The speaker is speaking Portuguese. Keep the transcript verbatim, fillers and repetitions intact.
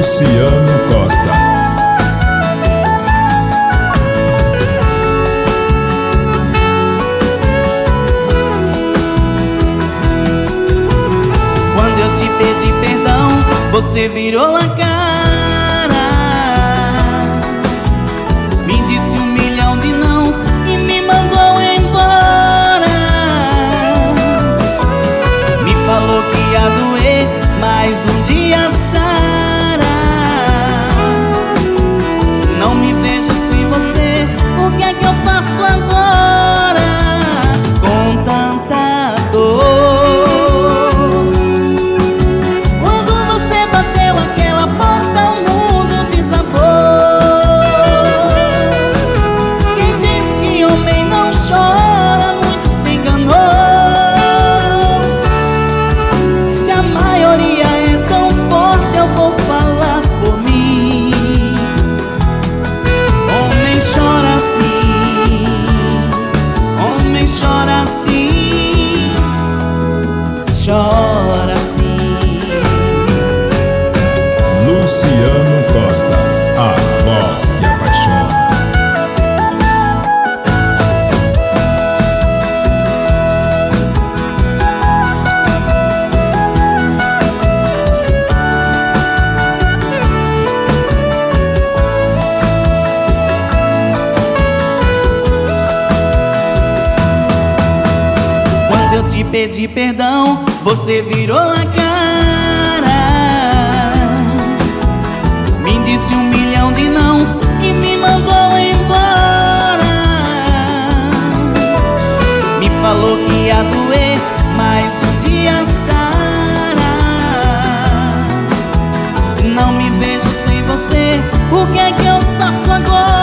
Luciano Costa. Quando eu te pedi perdão, você virou a cara, me disse um milhão de nãos e me mandou embora. Me falou que ia doer, mas um dia sara. Não me vejo sem você, o que é que eu faço agora? Com tanta dor. Quando você bateu aquela porta, o mundo desabou. Quem diz que homem não chora, muito se enganou. Se a maioria é tão forte, eu vou falar por mim. Homem chora assim, homem chora assim, chora assim. Luciano Costa, a voz que apaixona. Quando eu te pedi perdão, você virou a cara, me disse um milhão de nãos e me mandou embora. Me falou que ia doer, mas um dia sara. Não me vejo sem você, o que é que eu faço agora?